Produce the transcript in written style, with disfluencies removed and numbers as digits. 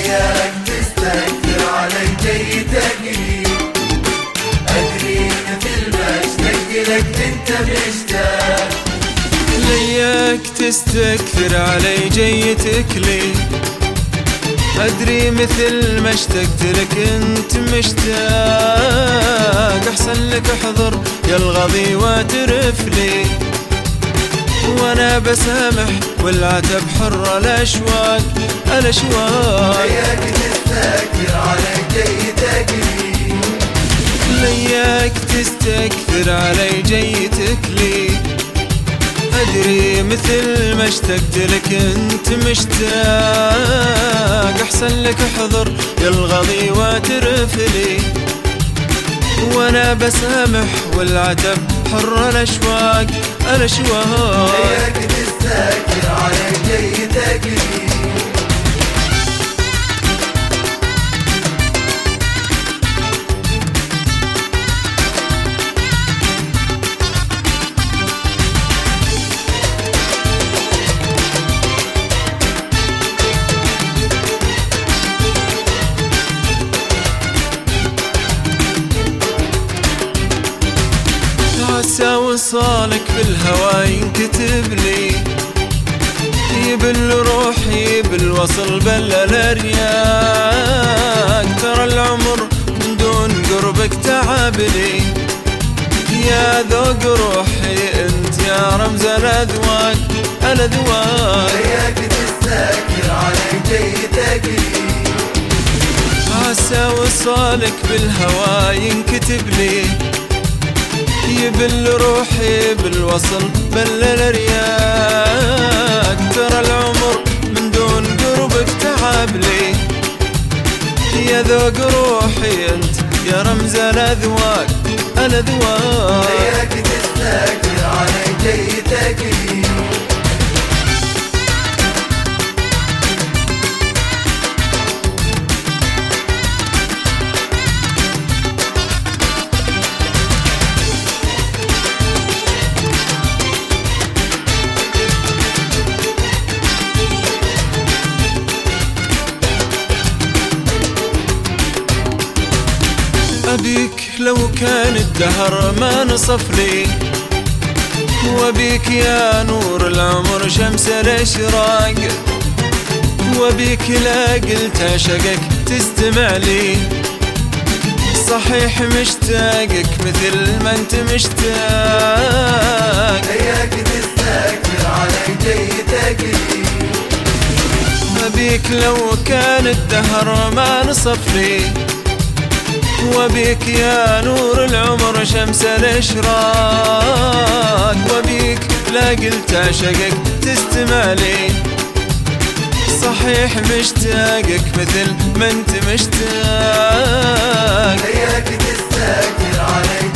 وياك تستكثر علي جيتك لي، أدري مثل ما اشتقت لك أنت مشتاق. لياك تستكثر علي جيتك لي، أدري مثل ما اشتقت لك أنت مشتاق. أحسن لك احضر يا الغضي واعترف لي، وانا بسامح والعتب حر الاشواق الاشواق. لياك تستكثر علي جيتك لي، لياك تستكثر علي جيتك لي، أدري مثل ما اشتقت لك أنت مشتاق. أحسن لك احضر يا الغضي واعترف لي، وانا بسامح والعتب حر الاشواق الاشواق. لياك تستكثر علي جيتك لي. عسى وصالك بالهوى ينكتب لي، يبل روحي بالوصل بل الارياق. ترى العمر من دون قربك تعب لي، يا ذوق روحي انت يا رمز الاذواق الاذواق. لياك تستكثر علي جيتك لي، عسى وصالك بالهوى ينكتب لي، يبل روحي بالوصل بل الارياق. ترى العمر من دون قربك تعب لي، يا ذوق روحي انت يا رمز الاذواق الاذواق. لياك تستكثر علي جيتك لي. أبيك لو كان الدهر ما نصف لي، وبيك يا نور العمر شمس الاشراق. وبيك لا قلت عشقك تستمع لي، صحيح مشتاقك مثل ما انت مشتاق. لياك تستكثر علي جيتك لي، أبيك لو كان الدهر ما نصف لي، وبيك يا نور العمر شمس الاشراق. وبيك لا قلت عشقك تستمع لي، صحيح مشتاقك مثل ما انت مشتاق. لياك تستكثر علي